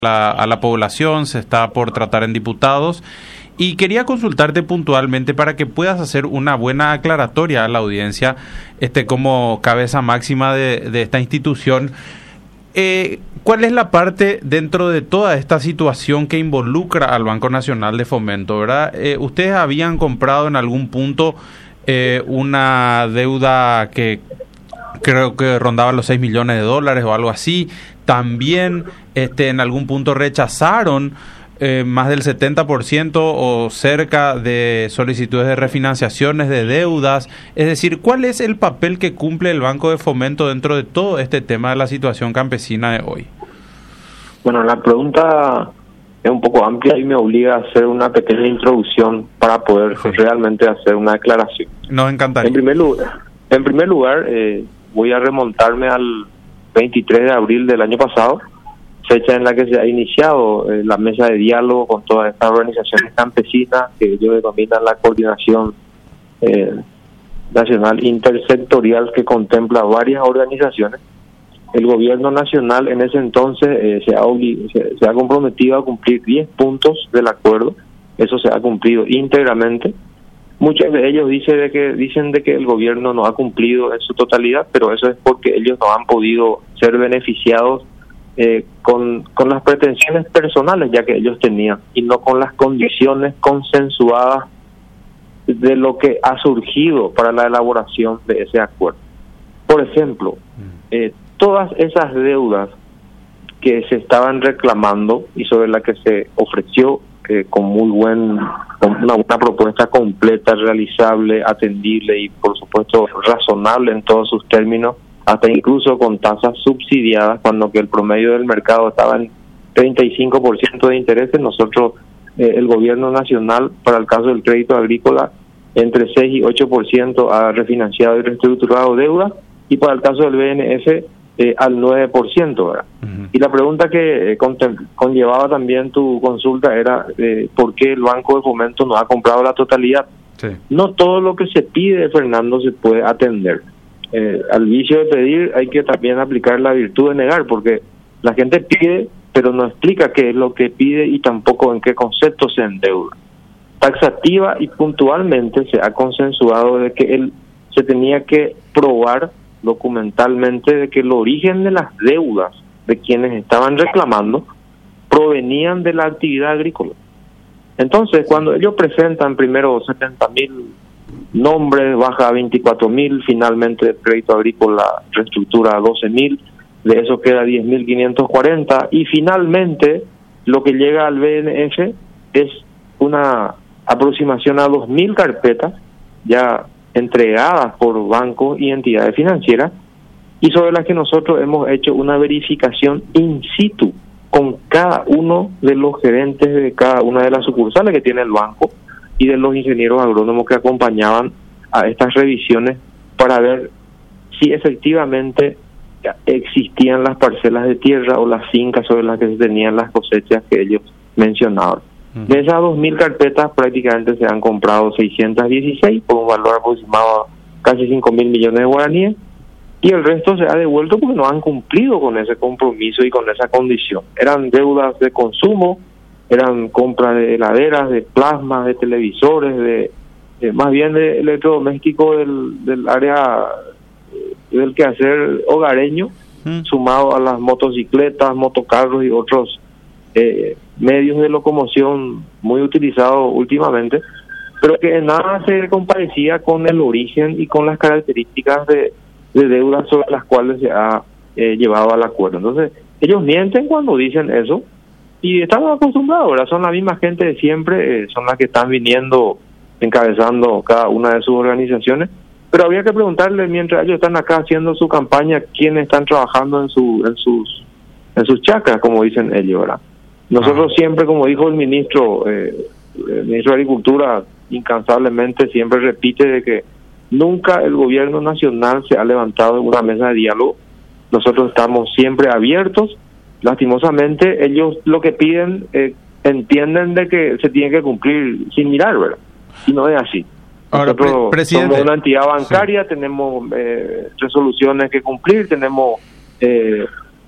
a la población, se está por tratar en diputados y quería consultarte puntualmente para que puedas hacer una buena aclaratoria a la audiencia, como cabeza máxima de esta institución. ¿Cuál es la parte dentro de toda esta situación que involucra al Banco Nacional de Fomento, verdad? Ustedes habían comprado en algún punto una deuda que creo que rondaba los $6 millones o algo así. También en algún punto rechazaron más del 70% o cerca de solicitudes de refinanciaciones de deudas. Es decir, ¿cuál es el papel que cumple el Banco de Fomento dentro de todo este tema de la situación campesina de hoy? Bueno, la pregunta es un poco amplia y me obliga a hacer una pequeña introducción para poder realmente hacer una aclaración. Nos encantaría. En primer lugar, voy a remontarme al 23 de abril del año pasado, fecha en la que se ha iniciado la mesa de diálogo con todas estas organizaciones campesinas que ellos denominan la Coordinación Nacional Intersectorial, que contempla varias organizaciones. El gobierno nacional en ese entonces se ha comprometido a cumplir 10 puntos del acuerdo. Eso se ha cumplido íntegramente. Muchos de ellos dicen de que el gobierno no ha cumplido en su totalidad, pero eso es porque ellos no han podido ser beneficiados con las pretensiones personales ya que ellos tenían y no con las condiciones consensuadas de lo que ha surgido para la elaboración de ese acuerdo. Por ejemplo, todas esas deudas que se estaban reclamando y sobre las que se ofreció con una propuesta completa, realizable, atendible y por supuesto razonable en todos sus términos, hasta incluso con tasas subsidiadas, cuando que el promedio del mercado estaba en 35% de intereses. Nosotros, el gobierno nacional, para el caso del crédito agrícola, entre 6 y 8% ha refinanciado y reestructurado deudas, y para el caso del BNF al 9%, ¿verdad? Uh-huh. Y la pregunta que conllevaba también tu consulta era ¿por qué el Banco de Fomento no ha comprado la totalidad? Sí. No todo lo que se pide, Fernando, se puede atender. Al vicio de pedir hay que también aplicar la virtud de negar, porque la gente pide, pero no explica qué es lo que pide y tampoco en qué concepto se endeuda. Taxativa y puntualmente se ha consensuado de que se tenía que probar documentalmente de que el origen de las deudas de quienes estaban reclamando provenían de la actividad agrícola. Entonces, cuando ellos presentan primero 70,000 nombres, baja a 24,000, finalmente el crédito agrícola reestructura a 12,000, de eso queda 10,540, y finalmente lo que llega al BNF es una aproximación a 2,000 carpetas ya entregadas por bancos y entidades financieras, y sobre las que nosotros hemos hecho una verificación in situ con cada uno de los gerentes de cada una de las sucursales que tiene el banco y de los ingenieros agrónomos que acompañaban a estas revisiones para ver si efectivamente existían las parcelas de tierra o las fincas sobre las que se tenían las cosechas que ellos mencionaban. De esas 2,000 carpetas prácticamente se han comprado 616 por un valor aproximado a casi 5,000 millones de guaraníes, y el resto se ha devuelto porque no han cumplido con ese compromiso y con esa condición. Eran deudas de consumo, eran compras de heladeras, de plasmas, de televisores, más bien de electrodomésticos del área del quehacer hogareño, sumado a las motocicletas, motocarros y otros medios de locomoción muy utilizados últimamente, pero que en nada se comparecía con el origen y con las características de deudas sobre las cuales se ha llevado al acuerdo. Entonces, ellos mienten cuando dicen eso, y están acostumbrados, ¿verdad? Son la misma gente de siempre, son las que están viniendo, encabezando cada una de sus organizaciones, pero habría que preguntarle, mientras ellos están acá haciendo su campaña, quiénes están trabajando en sus chacras, como dicen ellos, ¿verdad? Nosotros siempre, como dijo el ministro de Agricultura, incansablemente siempre repite de que nunca el gobierno nacional se ha levantado en una mesa de diálogo. Nosotros estamos siempre abiertos. Lastimosamente, ellos lo que piden entienden de que se tiene que cumplir sin mirar, ¿verdad? Y no es así. Ahora, nosotros somos una entidad bancaria, sí. Tenemos resoluciones que cumplir, tenemos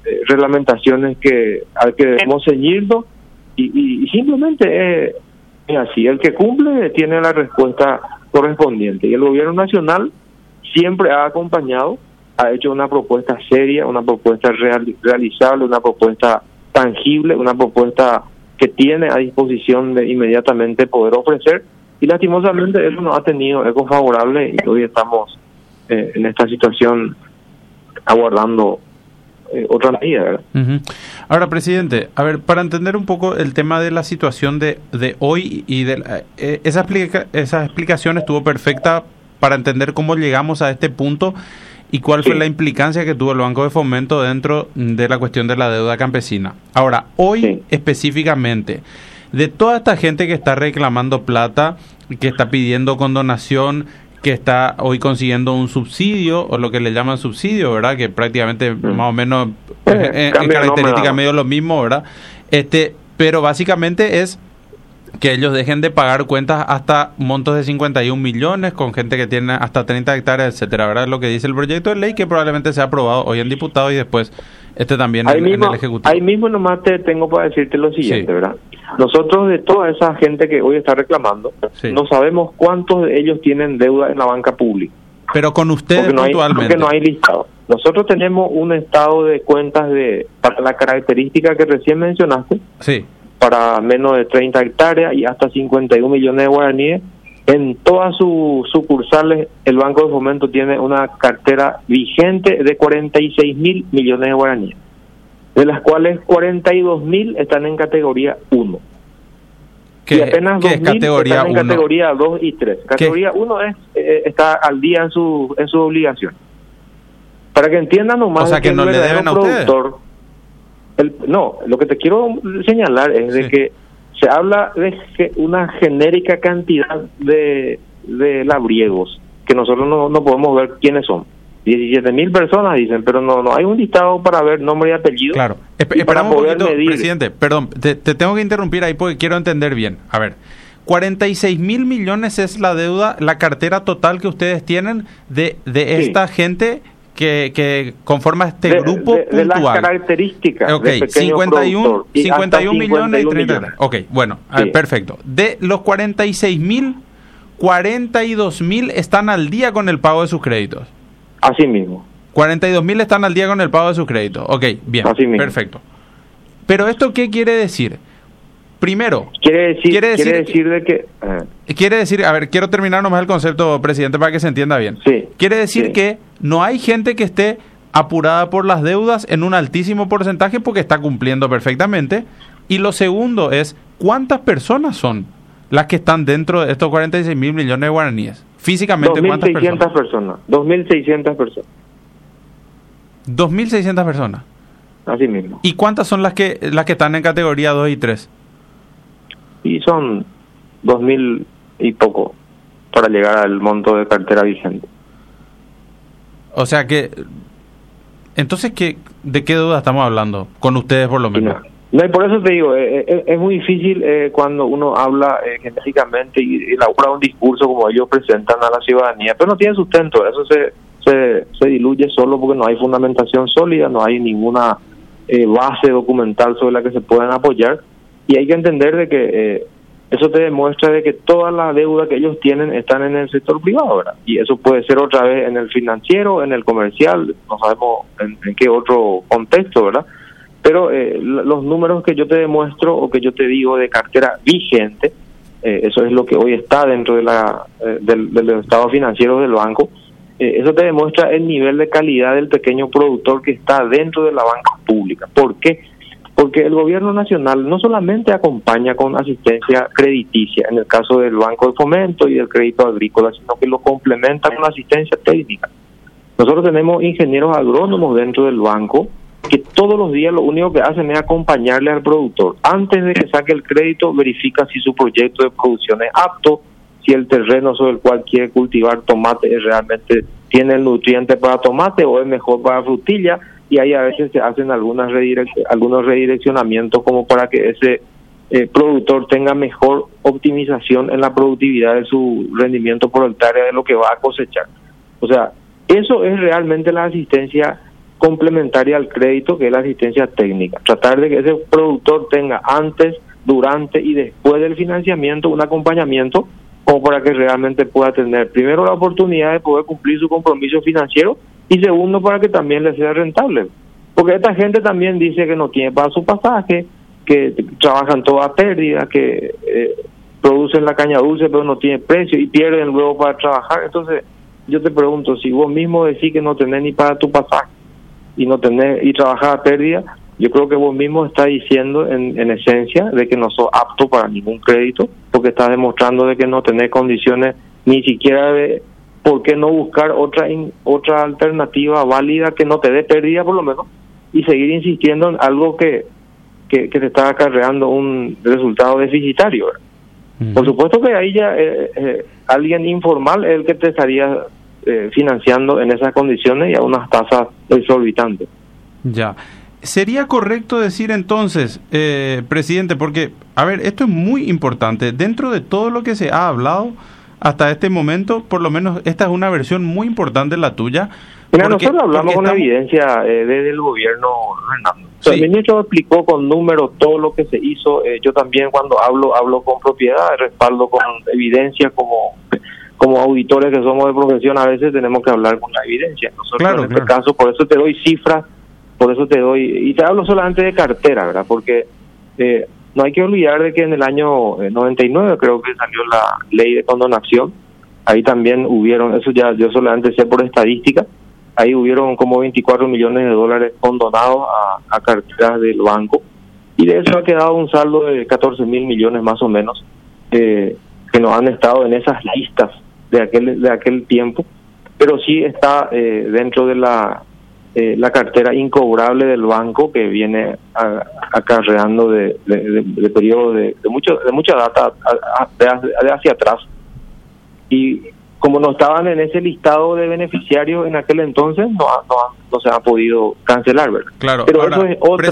reglamentaciones al que debemos ceñirnos y simplemente es así. El que cumple tiene la respuesta correspondiente y el gobierno nacional siempre ha acompañado, ha hecho una propuesta seria, una propuesta realizable, una propuesta tangible, una propuesta que tiene a disposición de inmediatamente poder ofrecer, y lastimosamente eso no ha tenido eco favorable y hoy estamos en esta situación aguardando otra medida, ¿verdad? Uh-huh. Ahora, presidente, a ver, para entender un poco el tema de la situación de hoy y esa explicación estuvo perfecta para entender cómo llegamos a este punto y cuál fue la implicancia que tuvo el Banco de Fomento dentro de la cuestión de la deuda campesina. Ahora, hoy específicamente, de toda esta gente que está reclamando plata, que está pidiendo condonación, que está hoy consiguiendo un subsidio, o lo que le llaman subsidio, ¿verdad? Que prácticamente más o menos en características medio lo mismo, ¿verdad? Pero básicamente es que ellos dejen de pagar cuentas hasta montos de 51 millones con gente que tiene hasta 30 hectáreas, etcétera, ¿verdad? Lo que dice el proyecto de ley que probablemente sea aprobado hoy en diputado y después también en el Ejecutivo. Ahí mismo nomás te tengo para decirte lo siguiente, ¿verdad? Nosotros, de toda esa gente que hoy está reclamando, no sabemos cuántos de ellos tienen deuda en la banca pública. Pero con ustedes puntualmente. Porque no hay listado. Nosotros tenemos un estado de cuentas para la característica que recién mencionaste, para menos de 30 hectáreas y hasta 51 millones de guaraníes. En todas sus sucursales, el Banco de Fomento tiene una cartera vigente de 46 mil millones de guaraníes, de las cuales 42 mil están en categoría 1. Y apenas 2 mil están en categoría 2 y 3. Categoría 1 está al día en su obligación. Para que entiendan nomás, o sea, que no le deben a ustedes. No, lo que te quiero señalar es de que se habla de una genérica cantidad de labriegos, que nosotros no podemos ver quiénes son. 17.000 personas dicen, pero no hay un listado para ver nombre y apellido. Claro. Esperamos un poquito, presidente, perdón, te tengo que interrumpir ahí porque quiero entender bien. A ver, 46 mil millones es la deuda, la cartera total que ustedes tienen de esta gente que conforma este grupo puntual. De las características del pequeño 51 millones y 30. Ok, bueno, perfecto. De los 46 mil, 42 mil están al día con el pago de sus créditos. Así mismo. 42 mil están al día con el pago de sus créditos. Ok, bien, perfecto. Pero ¿esto qué quiere decir? Primero, quiere decir, a ver, quiero terminar nomás el concepto, presidente, para que se entienda bien. Quiere decir que no hay gente que esté apurada por las deudas en un altísimo porcentaje porque está cumpliendo perfectamente. Y lo segundo es, ¿cuántas personas son las que están dentro de estos 46 mil millones de guaraníes? Físicamente, ¿cuántas personas? 2.600 personas. 2.600 personas. Así mismo. ¿Y cuántas son las que están en categoría 2 y 3? Y son 2.000 y poco para llegar al monto de cartera vigente. O sea que, entonces, ¿de qué deuda estamos hablando? Con ustedes, por lo menos. No, y por eso te digo, es muy difícil cuando uno habla genéricamente y elabora un discurso como ellos presentan a la ciudadanía, pero no tiene sustento. Eso se diluye solo porque no hay fundamentación sólida, no hay ninguna base documental sobre la que se puedan apoyar. Y hay que entender de que eso te demuestra de que toda la deuda que ellos tienen están en el sector privado, ¿verdad? Y eso puede ser otra vez en el financiero, en el comercial, no sabemos en qué otro contexto, ¿verdad? Pero los números que yo te demuestro o que yo te digo de cartera vigente, eso es lo que hoy está dentro de del estado financiero del banco, eso te demuestra el nivel de calidad del pequeño productor que está dentro de la banca pública. ¿Por qué? Porque el gobierno nacional no solamente acompaña con asistencia crediticia, en el caso del Banco de Fomento y del crédito agrícola, sino que lo complementa con asistencia técnica. Nosotros tenemos ingenieros agrónomos dentro del banco que todos los días lo único que hacen es acompañarle al productor. Antes de que saque el crédito, verifica si su proyecto de producción es apto, si el terreno sobre el cual quiere cultivar tomate realmente tiene el nutriente para tomate o es mejor para frutilla, y ahí a veces se hacen algunos redireccionamientos como para que ese productor tenga mejor optimización en la productividad de su rendimiento por hectárea de lo que va a cosechar. O sea, eso es realmente la asistencia complementaria al crédito, que es la asistencia técnica. Tratar de que ese productor tenga antes, durante y después del financiamiento un acompañamiento como para que realmente pueda tener, primero, la oportunidad de poder cumplir su compromiso financiero y segundo, para que también le sea rentable. Porque esta gente también dice que no tiene para su pasaje, que trabajan toda a pérdida, que producen la caña dulce pero no tiene precio y pierden luego para trabajar. Entonces yo te pregunto, si vos mismo decís que no tenés ni para tu pasaje y no tenés y trabajar a pérdida, yo creo que vos mismo estás diciendo en esencia de que no sos apto para ningún crédito, porque estás demostrando de que no tenés condiciones ni siquiera de por qué no buscar otra alternativa válida que no te dé pérdida por lo menos y seguir insistiendo en algo que te está acarreando un resultado deficitario, ¿verdad? Uh-huh. Por supuesto que ahí ya alguien informal es el que te estaría financiando en esas condiciones y a unas tasas exorbitantes. Ya. ¿Sería correcto decir entonces, presidente, porque, a ver, esto es muy importante, dentro de todo lo que se ha hablado hasta este momento, por lo menos esta es una versión muy importante la tuya? Mira, nosotros hablamos con evidencia desde el gobierno, Fernando. Sí. El ministro explicó con números todo lo que se hizo. Yo también cuando hablo con propiedad, respaldo con evidencia como auditores que somos de profesión, a veces tenemos que hablar con la evidencia. Nosotros en este caso, por eso te doy cifras, y te hablo solamente de cartera, ¿verdad? Porque no hay que olvidar de que en el año 99 creo que salió la ley de condonación. Ahí también hubieron, eso ya yo solamente sé por estadística, ahí hubieron como 24 millones de dólares condonados a carteras del banco, y de eso ha quedado un saldo de 14 mil millones más o menos, que no han estado en esas listas de aquel tiempo, pero sí está dentro de la cartera incobrable del banco, que viene acarreando de periodos de mucha data de hacia atrás. Y como no estaban en ese listado de beneficiarios en aquel entonces, no se ha podido cancelar, ¿verdad? Claro. Pero ahora,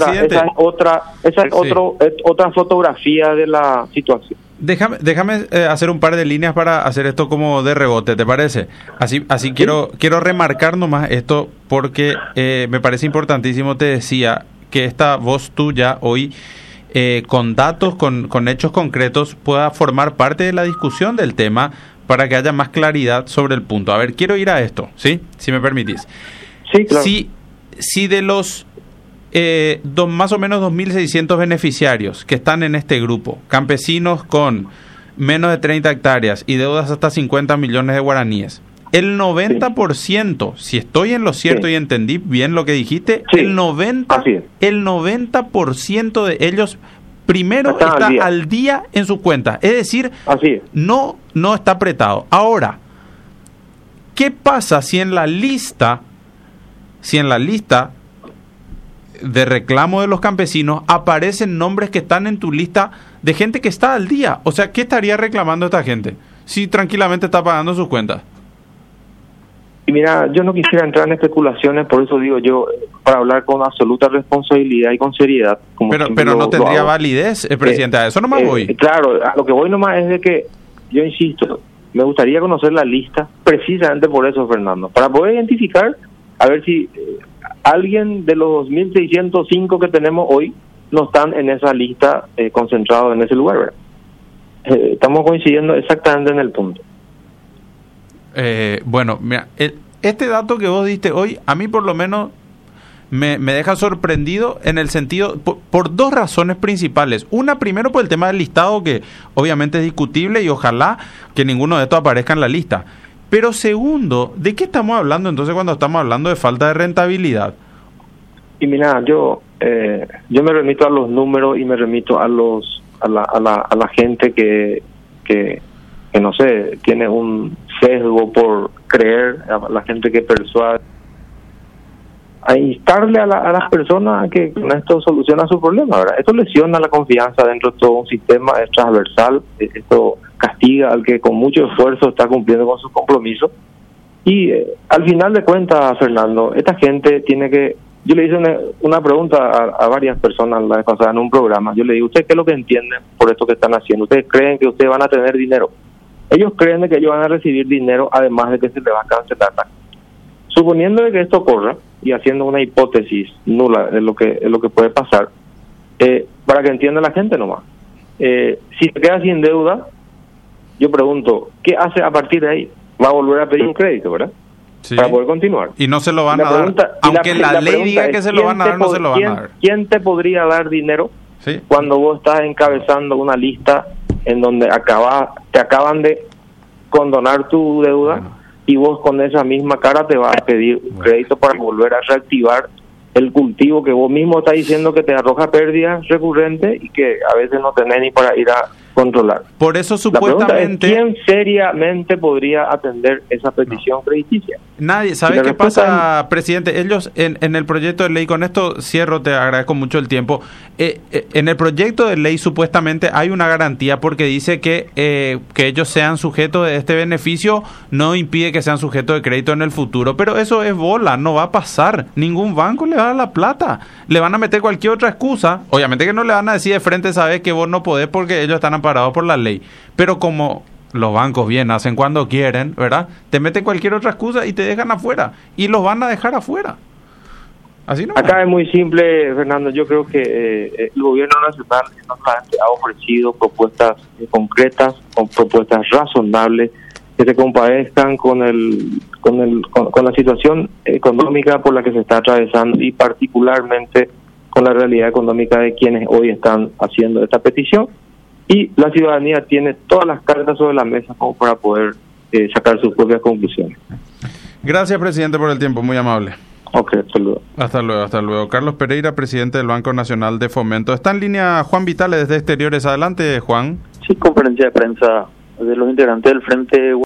esa es otra fotografía de la situación. Déjame hacer un par de líneas para hacer esto como de rebote, ¿te parece? Así ¿Sí? quiero remarcar nomás esto porque me parece importantísimo. Te decía que esta voz tuya hoy, con datos, con hechos concretos, pueda formar parte de la discusión del tema para que haya más claridad sobre el punto. A ver, quiero ir a esto, ¿sí? Si me permitís. Sí, claro. Si de los más o menos 2.600 beneficiarios que están en este grupo, campesinos con menos de 30 hectáreas y deudas hasta 50 millones de guaraníes, el 90%, si estoy en lo cierto y entendí bien lo que dijiste, el 90% de ellos primero está al día en su cuenta, es decir, no está apretado. Ahora, ¿qué pasa si en la lista de reclamo de los campesinos aparecen nombres que están en tu lista de gente que está al día? O sea, ¿qué estaría reclamando esta gente si tranquilamente está pagando sus cuentas? Y mira, yo no quisiera entrar en especulaciones, por eso digo yo, para hablar con absoluta responsabilidad y con seriedad. Pero no tendría validez, presidente, a eso nomás voy. Claro, a lo que voy nomás es de que, yo insisto, me gustaría conocer la lista, precisamente por eso, Fernando, para poder identificar, a ver si alguien de los 2.605 que tenemos hoy no están en esa lista concentrados en ese lugar, ¿verdad? Estamos coincidiendo exactamente en el punto. Bueno, mira, este dato que vos diste hoy, a mí por lo menos me deja sorprendido en el sentido, por dos razones principales. Una, primero, por el tema del listado, que obviamente es discutible y ojalá que ninguno de estos aparezca en la lista. Pero segundo, ¿de qué estamos hablando entonces cuando estamos hablando de falta de rentabilidad? Y mira, yo me remito a los números y me remito a la gente que no sé, tiene un sesgo por creer, a la gente que persuade, a instarle a las personas a que con esto soluciona su problema, ¿verdad? Esto lesiona la confianza dentro de todo un sistema, es transversal, esto castiga al que con mucho esfuerzo está cumpliendo con sus compromisos. Y al final de cuentas, Fernando, esta gente tiene que... Yo le hice una pregunta a varias personas la vez pasada en un programa. Yo le digo, ¿ustedes qué es lo que entienden por esto que están haciendo? ¿Ustedes creen que ustedes van a tener dinero? Ellos creen de que ellos van a recibir dinero, además de que se les va a cancelar. Suponiendo de que esto ocurra, y haciendo una hipótesis nula de lo que puede pasar, para que entienda la gente nomás. Si se queda sin deuda, yo pregunto, ¿qué hace a partir de ahí? Va a volver a pedir un crédito, ¿verdad? Sí. Para poder continuar. Y no se lo van a dar. Aunque la ley diga que se lo van a dar, no se lo van a dar. ¿Quién te podría dar dinero cuando vos estás encabezando una lista en donde te acaban de condonar tu deuda y vos con esa misma cara te vas a pedir un crédito para volver a reactivar el cultivo que vos mismo estás diciendo que te arroja pérdidas recurrentes y que a veces no tenés ni para ir a controlar? Por eso supuestamente... La pregunta es, ¿quién seriamente podría atender esa petición crediticia? Nadie. ¿Sabes qué pasa, presidente? Ellos en el proyecto de ley, con esto cierro, te agradezco mucho el tiempo, en el proyecto de ley supuestamente hay una garantía porque dice que ellos sean sujetos de este beneficio no impide que sean sujetos de crédito en el futuro, pero eso es bola, no va a pasar. Ningún banco le va a dar la plata. Le van a meter cualquier otra excusa. Obviamente que no le van a decir de frente, sabes que vos no podés porque ellos están amparados por la ley. Pero como los bancos bien hacen cuando quieren, ¿verdad? Te meten cualquier otra excusa y te dejan afuera. Y los van a dejar afuera. Así no. Acá es muy simple, Fernando. Yo creo que el gobierno nacional no solamente ha ofrecido propuestas concretas, con propuestas razonables, que se compadezcan con la situación económica por la que se está atravesando y particularmente con la realidad económica de quienes hoy están haciendo esta petición. Y la ciudadanía tiene todas las cartas sobre la mesa como para poder sacar sus propias conclusiones. Gracias, presidente, por el tiempo, muy amable. Ok, hasta luego. Hasta luego. Carlos Pereira, presidente del Banco Nacional de Fomento. Está en línea Juan Vitale desde Exteriores. Adelante, Juan. Sí, conferencia de prensa de los integrantes del Frente